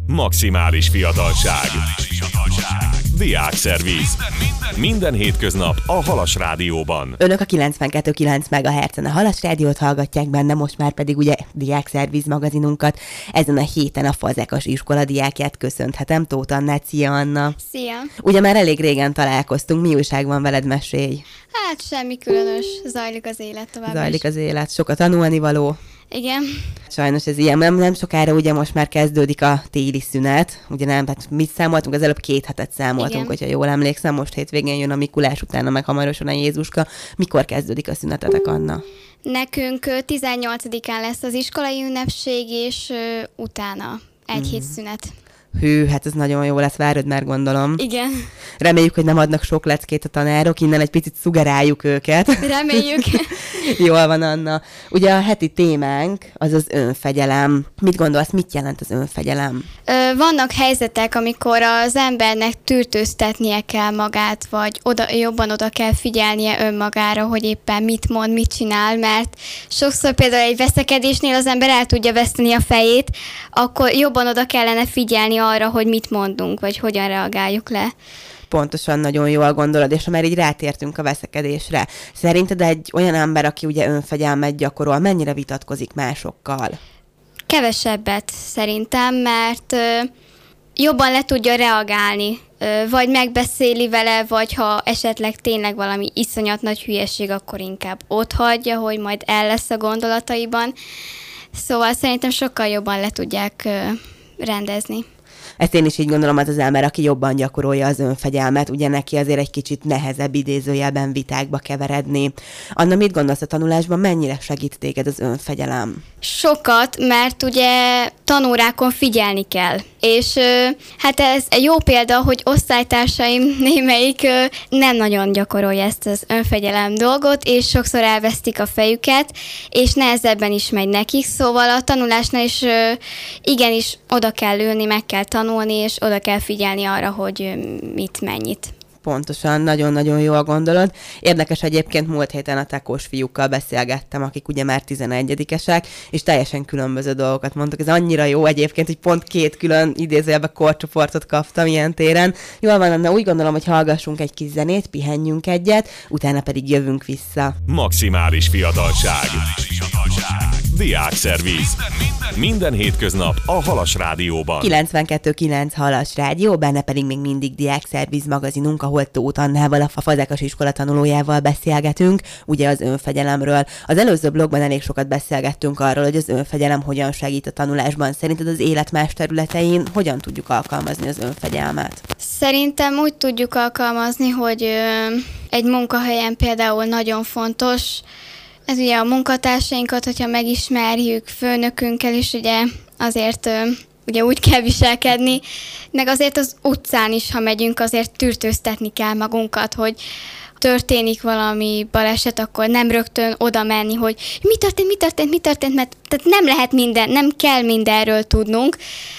Maximális fiatalság. Diákszerviz. Minden hétköznap a Halas Rádióban. Önök a 92,9 MHz-en a Halas Rádiót hallgatják benne, most már pedig ugye Diákszerviz magazinunkat. Ezen a héten a Fazekas iskola diákját köszönhetem, Tóth Annát. Szia, Anna! Szia! Ugye már elég régen találkoztunk, mi újság van veled, mesélj? Hát semmi különös, zajlik az élet tovább. Zajlik az élet, sok a tanulnivaló. Igen. Sajnos ez ilyen, nem sokára ugye most már kezdődik a téli szünet, ugye nem, hát mit számoltunk, az előbb 2 hetet számoltunk, igen. Hogyha jól emlékszem, most hétvégén jön a Mikulás, utána meg hamarosan a Jézuska. Mikor kezdődik a szünetetek, Anna? Nekünk 18-án lesz az iskolai ünnepség, és utána egy hét szünet. Hű, hát ez nagyon jó lesz, várod már, gondolom. Igen. Reméljük, hogy nem adnak sok leckét a tanárok, innen egy picit szugeráljuk őket. Reméljük. Jól van, Anna. Ugye a heti témánk az az önfegyelem. Mit gondolsz, mit jelent az önfegyelem? Vannak helyzetek, amikor az embernek tűrtőztetnie kell magát, vagy jobban oda kell figyelnie önmagára, hogy éppen mit mond, mit csinál, mert sokszor például egy veszekedésnél az ember el tudja veszteni a fejét, akkor jobban oda kellene figyelni arra, hogy mit mondunk, vagy hogyan reagáljuk le. Pontosan, nagyon jól gondolod, és ha már így rátértünk a veszekedésre. Szerinted egy olyan ember, aki ugye önfegyelmet gyakorol, mennyire vitatkozik másokkal? Kevesebbet szerintem, mert jobban le tudja reagálni, vagy megbeszéli vele, vagy ha esetleg tényleg valami iszonyat nagy hülyeség, akkor inkább otthagyja, hogy majd el lesz a gondolataiban. Szóval szerintem sokkal jobban le tudják rendezni. Ezt én is így gondolom, az ember, aki jobban gyakorolja az önfegyelmet, ugye neki azért egy kicsit nehezebb idézőjelben vitákba keveredni. Anna, mit gondolsz a tanulásban, mennyire segít téged az önfegyelem? Sokat, mert ugye tanórákon figyelni kell. És hát ez egy jó példa, hogy osztálytársaim némelyik nem nagyon gyakorolja ezt az önfegyelem dolgot, és sokszor elvesztik a fejüket, és nehezebben is megy nekik, szóval a tanulásnál is igenis oda kell ülni, meg kell tanulni, és oda kell figyelni arra, hogy mit, mennyit. Pontosan, nagyon-nagyon jól gondolod. Érdekes egyébként, múlt héten a tekós fiúkkal beszélgettem, akik ugye már 11-esek, és teljesen különböző dolgokat mondtak. Ez annyira jó egyébként, hogy pont 2 külön idézőjelbe korcsoportot kaptam ilyen téren. Jól van, Anna, úgy gondolom, hogy hallgassunk egy kis zenét, pihenjünk egyet, utána pedig jövünk vissza. Maximális fiatalság. Diákszerviz. Minden hétköznap a Halas Rádióban. 92,9 Halas Rádió, benne pedig még mindig Diákszerviz magazinunk, ahol Tóth Annával, a Fazekas iskola tanulójával beszélgetünk, ugye az önfegyelemről. Az előző blogban elég sokat beszélgettünk arról, hogy az önfegyelem hogyan segít a tanulásban. Szerinted az élet más területein hogyan tudjuk alkalmazni az önfegyelmet? Szerintem úgy tudjuk alkalmazni, hogy egy munkahelyen például nagyon fontos, ez ugye a munkatársainkat, hogyha megismerjük, főnökünkkel is ugye azért ugye úgy kell viselkedni, meg azért az utcán is, ha megyünk, azért tűrtőztetni kell magunkat, hogy történik valami baleset, akkor nem rögtön oda menni, hogy mi történt, mert tehát nem lehet nem kell mindenről tudnunk,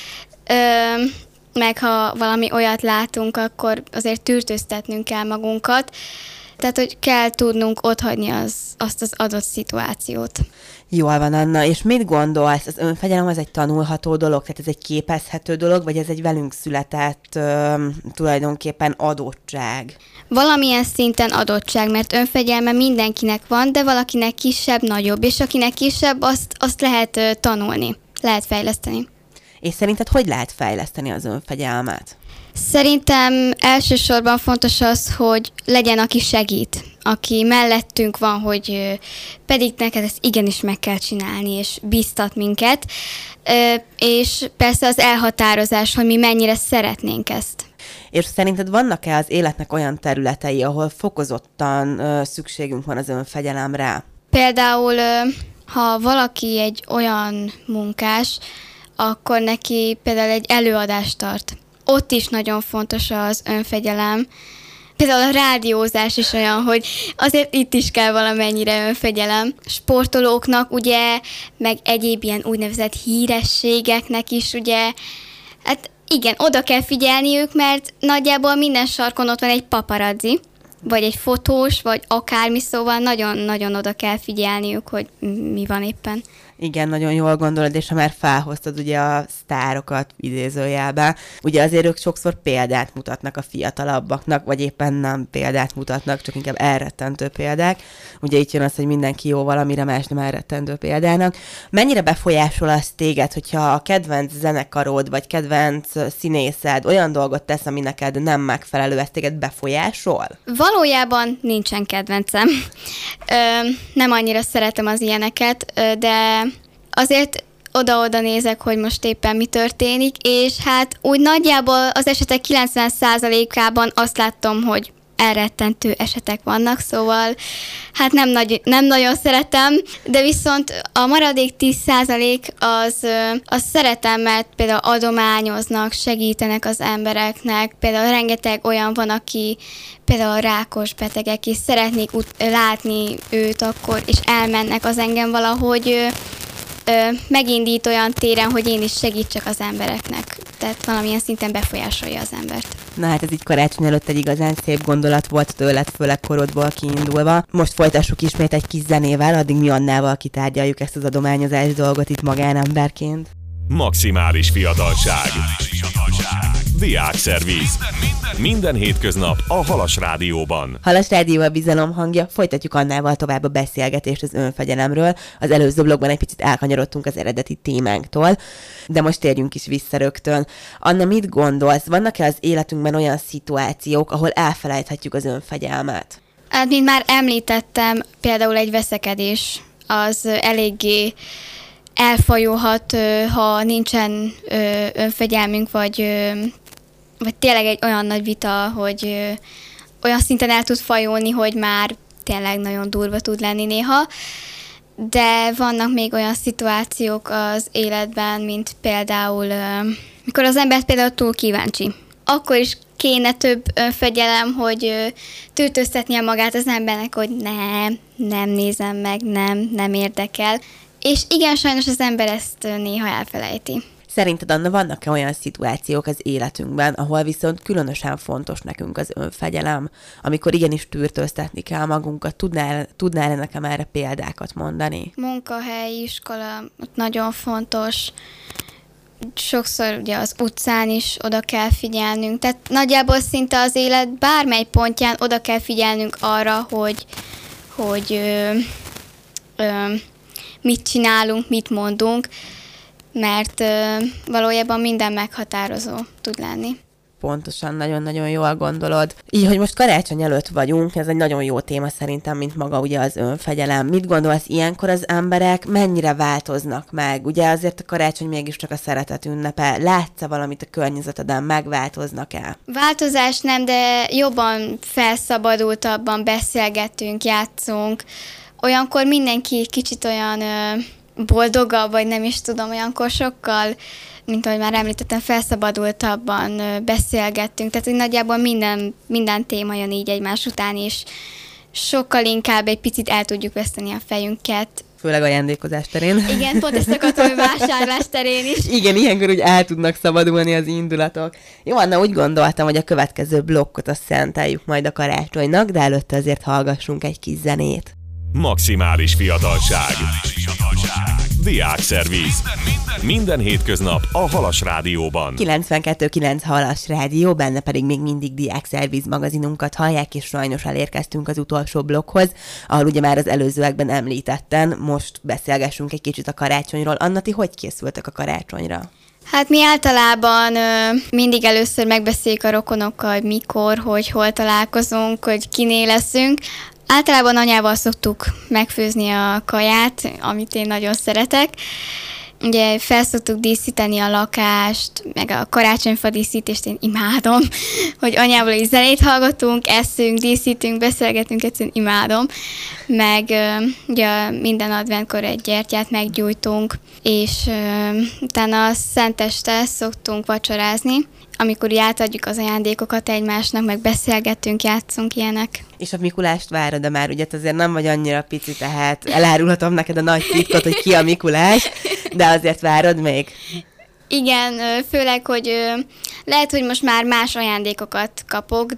meg ha valami olyat látunk, akkor azért tűrtőztetnünk kell magunkat, tehát, hogy kell tudnunk otthagyni azt az adott szituációt. Jól van, Anna, és mit gondolsz? Az önfegyelem az egy tanulható dolog, tehát ez egy képezhető dolog, vagy ez egy velünk született tulajdonképpen adottság? Valamilyen szinten adottság, mert önfegyelme mindenkinek van, de valakinek kisebb, nagyobb, és akinek kisebb, azt lehet tanulni, lehet fejleszteni. És szerinted hogy lehet fejleszteni az önfegyelmet? Szerintem elsősorban fontos az, hogy legyen, aki segít, aki mellettünk van, hogy pedig neked ezt igenis meg kell csinálni, és bíztat minket, és persze az elhatározás, hogy mi mennyire szeretnénk ezt. És szerinted vannak-e az életnek olyan területei, ahol fokozottan szükségünk van az önfegyelemre? Például, ha valaki egy olyan munkás, akkor neki például egy előadást tart. Ott is nagyon fontos az önfegyelem. Például a rádiózás is olyan, hogy azért itt is kell valamennyire önfegyelem. Sportolóknak ugye, meg egyéb ilyen úgynevezett hírességeknek is ugye, hát igen, oda kell figyelniük, mert nagyjából minden sarkon ott van egy paparazzi, vagy egy fotós, vagy akármi, szóval nagyon-nagyon oda kell figyelniük, hogy mi van éppen. Igen, nagyon jól gondolod, és ha már felhoztad ugye a sztárokat idézőjelben, ugye azért ők sokszor példát mutatnak a fiatalabbaknak, vagy éppen nem példát mutatnak, csak inkább elrettentő példák. Ugye itt jön az, hogy mindenki jó valamire, más nem elrettentő példának. Mennyire befolyásol az téged, hogyha a kedvenc zenekarod, vagy kedvenc színészed olyan dolgot tesz, ami neked nem megfelelő, ez téged befolyásol? Valójában nincsen kedvencem. Nem annyira szeretem az ilyeneket, de azért oda-oda nézek, hogy most éppen mi történik, és hát úgy nagyjából az esetek 90%-ában azt láttam, hogy elrettentő esetek vannak, szóval hát nem nagyon szeretem, de viszont a maradék 10% az szeretem, mert például adományoznak, segítenek az embereknek, például rengeteg olyan van, aki például rákos betegek, és szeretnék látni őt akkor, és elmennek, az engem valahogy megindít olyan téren, hogy én is segítsek az embereknek. Tehát valamilyen szinten befolyásolja az embert. Na hát ez így karácsony előtt egy igazán szép gondolat volt tőled, főleg korodból kiindulva. Most folytassuk ismét egy kis zenével, addig mi Annával kitárgyaljuk ezt az adományozás dolgot itt magánemberként. Maximális fiatalság. Diákszerviz. Minden hétköznap a Halas Rádióban. Halas Rádió a bizalom hangja, folytatjuk Annával tovább a beszélgetést az önfegyelemről. Az előző blogban egy picit elkanyarodtunk az eredeti témánktól, de most térjünk is vissza rögtön. Anna, mit gondolsz? Vannak-e az életünkben olyan szituációk, ahol elfelejthetjük az önfegyelmet? Hát, mint már említettem, például egy veszekedés az eléggé elfajulhat, ha nincsen önfegyelmünk, vagy tényleg egy olyan nagy vita, hogy olyan szinten el tud fajulni, hogy már tényleg nagyon durva tud lenni néha. De vannak még olyan szituációk az életben, mint például, mikor az ember például túl kíváncsi. Akkor is kéne több önfegyelem, hogy tűrtőztetnie magát az embernek, hogy nem nézem meg, nem érdekel. És igen, sajnos az ember ezt néha elfelejti. Szerinted, Anna, vannak-e olyan szituációk az életünkben, ahol viszont különösen fontos nekünk az önfegyelem, amikor igenis tűrtőztetni kell magunkat? Tudnál nekem erre példákat mondani? Munkahely, iskola, ott nagyon fontos. Sokszor ugye az utcán is oda kell figyelnünk. Tehát nagyjából szinte az élet bármely pontján oda kell figyelnünk arra, hogy mit csinálunk, mit mondunk, mert valójában minden meghatározó tud lenni. Pontosan, nagyon-nagyon jól gondolod. Így, hogy most karácsony előtt vagyunk, ez egy nagyon jó téma szerintem, mint maga ugye az önfegyelem. Mit gondolsz, ilyenkor az emberek mennyire változnak meg? Ugye azért a karácsony mégiscsak a szeretet ünnepe. Látsz-e valamit a környezeteden, megváltoznak-e? Változás nem, de jobban felszabadultabban beszélgetünk, játszunk. Olyankor mindenki kicsit olyan boldogabb, vagy nem is tudom, olyankor sokkal, mint ahogy már említettem, felszabadultabban beszélgettünk. Tehát, hogy nagyjából minden téma jön így egymás után, és sokkal inkább egy picit el tudjuk veszteni a fejünket. Főleg ajándékozás terén. Igen, pont ezt akartam, hogy vásárlás terén is. Igen, ilyenkor úgy el tudnak szabadulni az indulatok. Jó, Anna, úgy gondoltam, hogy a következő blokkot azt szenteljük majd a karácsonynak, de előtte azért hallgassunk egy kis zenét. Maximális fiatalság. Diákszerviz. Minden hétköznap a Halas Rádióban. 92.9 Halas Rádió, benne pedig még mindig Diákszerviz magazinunkat hallják, és sajnos elérkeztünk az utolsó blokkhoz, ahol ugye már az előzőekben említetten, most beszélgessünk egy kicsit a karácsonyról. Anna, ti hogy készültek a karácsonyra? Hát mi általában mindig először megbeszéljük a rokonokkal, hogy mikor, hol találkozunk, hogy kinél leszünk. Általában anyával szoktuk megfőzni a kaját, amit én nagyon szeretek. Ugye felszoktuk díszíteni a lakást, meg a karácsonyfa díszítést én imádom, hogy anyával is zenét hallgatunk, eszünk, díszítünk, beszélgetünk, egyszerűen imádom. Meg ugye minden adventkor egy gyertyát meggyújtunk, és utána a szenteste szoktunk vacsorázni, amikor átadjuk az ajándékokat egymásnak, meg beszélgetünk, játszunk ilyenek. És a Mikulást várod, de már ugye azért nem vagy annyira pici, tehát elárulhatom neked a nagy titkot, hogy ki a Mikulás, de azért várod még? Igen, főleg, hogy lehet, hogy most már más ajándékokat kapok,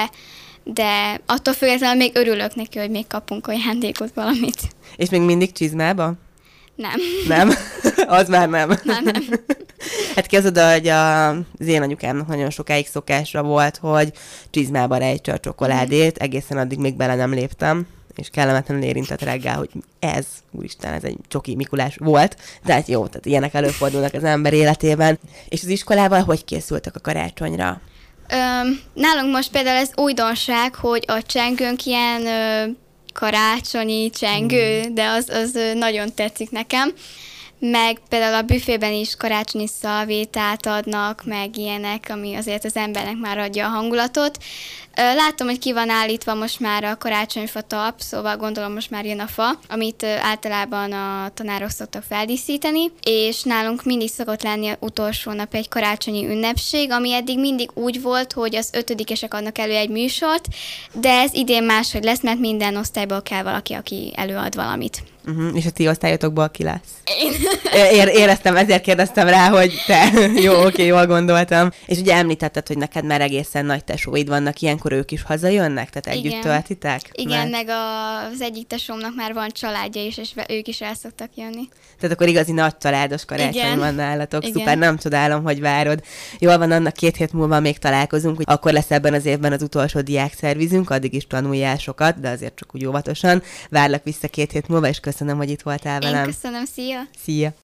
de attól függetlenül még örülök neki, hogy még kapunk ajándékot, valamit. És még mindig csizmába? Nem. Nem? Az már nem. Nem. Hát képzeld, hogy az én anyukámnak nagyon sokáig szokásra volt, hogy csizmába rejtse a csokoládét, egészen addig még bele nem léptem, és kellemetlenül érintett reggel, hogy ez, úristen, ez egy csoki Mikulás volt, de hát jó, tehát ilyenek előfordulnak az ember életében. És az iskolával hogy készültek a karácsonyra? Nálunk most például ez újdonság, hogy a csengőnk ilyen karácsonyi csengő, de az nagyon tetszik nekem. Meg például a büfében is karácsonyi szalvétát adnak, meg ilyenek, ami azért az embernek már adja a hangulatot. Látom, hogy ki van állítva most már a karácsonyfa talp, szóval gondolom most már jön a fa, amit általában a tanárok szoktak feldíszíteni, és nálunk mindig szokott lenni az utolsó nap egy karácsonyi ünnepség, ami eddig mindig úgy volt, hogy az 5-esek adnak elő egy műsort, de ez idén máshogy lesz, mert minden osztályból kell valaki, aki előad valamit. És a ti osztályotokból ki lesz? Éreztem, ezért kérdeztem rá, hogy te, jó, oké, jól gondoltam. És ugye említetted, hogy neked már egészen nagy tesóid vannak, ilyenkor ők is hazajönnek? Tehát együtt töltitek? Igen, meg az egyik tesómnak már van családja is, és ők is el szoktak jönni. Tehát akkor igazi nagy családos karácsony van nálatok. Igen. Szuper, nem csodálom, hogy várod. Jól van, annak 2 hét múlva még találkozunk, hogy akkor lesz ebben az évben az utolsó diákszervizünk, addig is tanuljál sokat, de azért csak úgy óvatosan. Várlak vissza 2 hét múlva, és köszönöm, hogy itt voltál velem. Én köszönöm, szia! Szia!